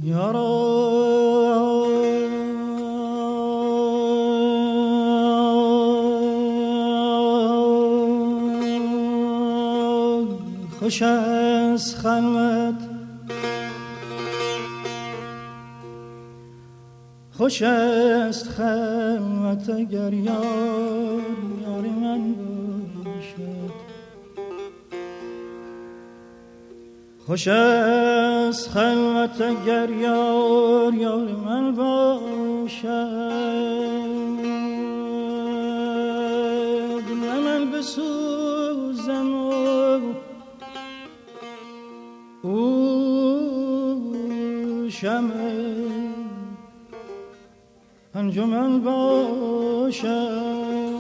خوش است خلوت، خوش است خلوت اگر یار من باشد. خوش است خلوت اگر یار من باشد. من بسوزم او شمع انجمن باشد.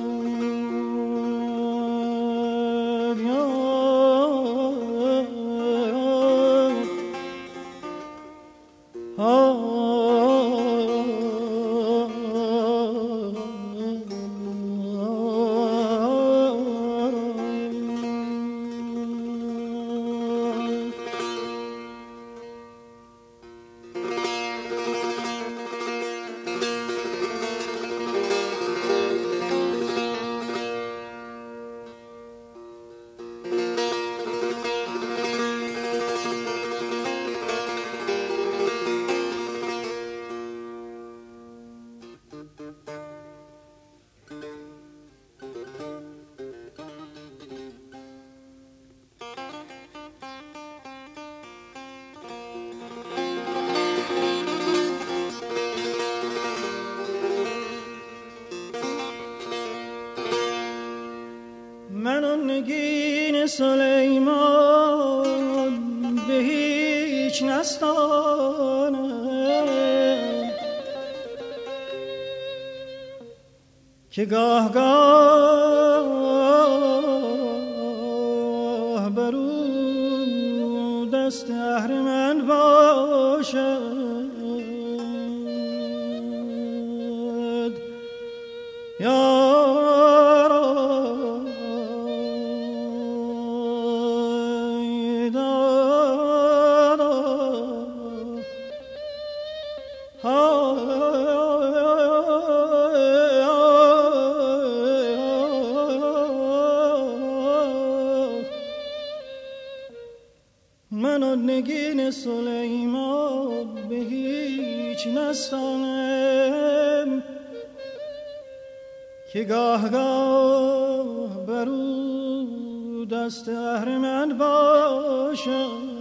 من آن نگین سلیمان به هیچ نستانم که گاه گاه برو دست اهرمن باشد. یا من آن نگین سلیمان به هیچ نستانم که گاه گاه برو دست اهرمن باشد.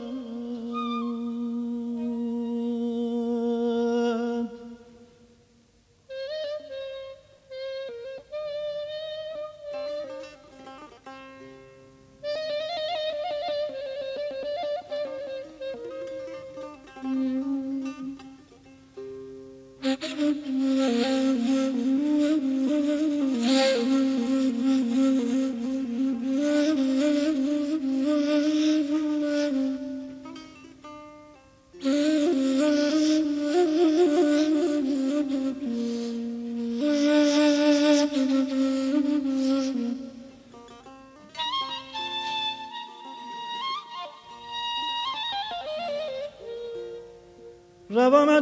روا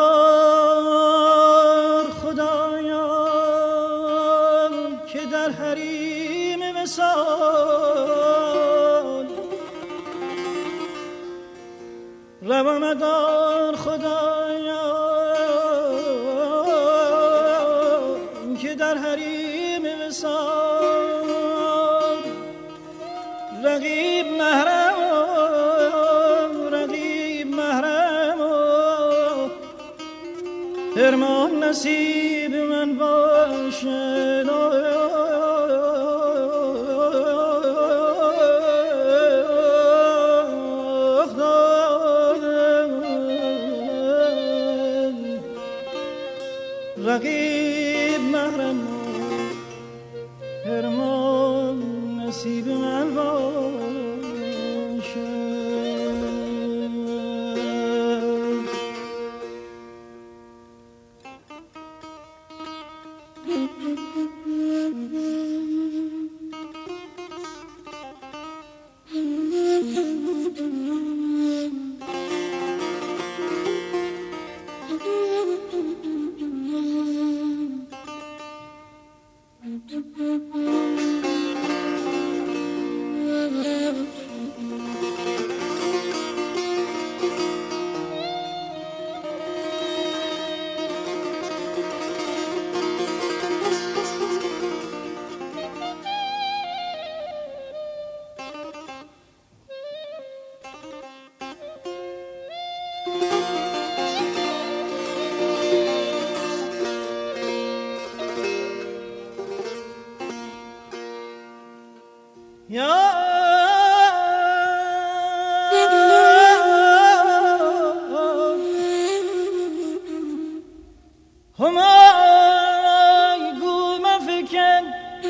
مدار خدایا که در حریم وصال، روا مدار خدایا که در حریم وصال رقیب محرم فرمان نصیب من باشد. رقیب محرم فرمان نصیب من باشد. همای گو مفکن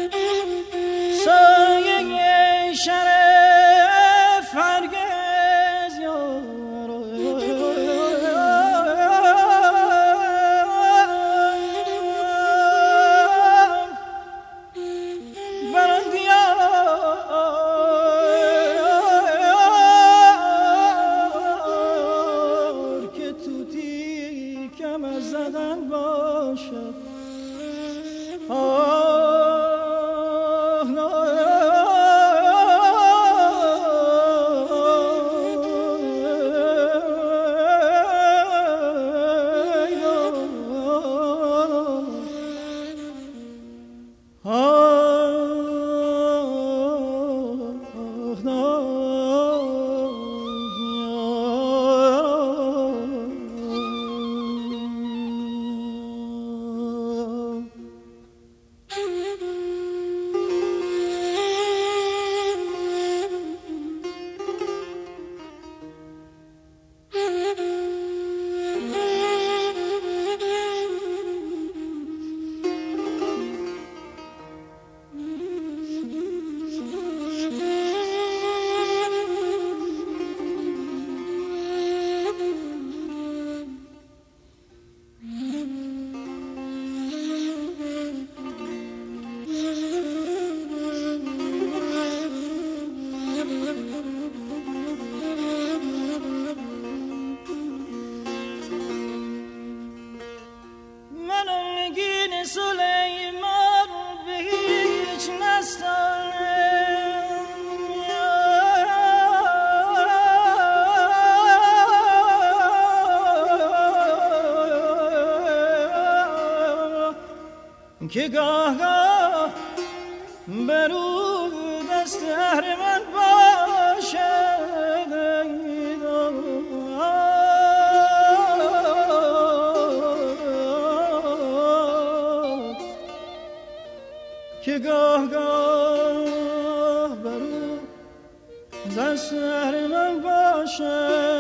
سایه شرف هرگز یارو برندیار که توتی کم از زدن باشد سلیمان به هیچ نستانم که گاه گاه برو دست اهرمن باشد که گاه گاه برو دست اهرمن باشد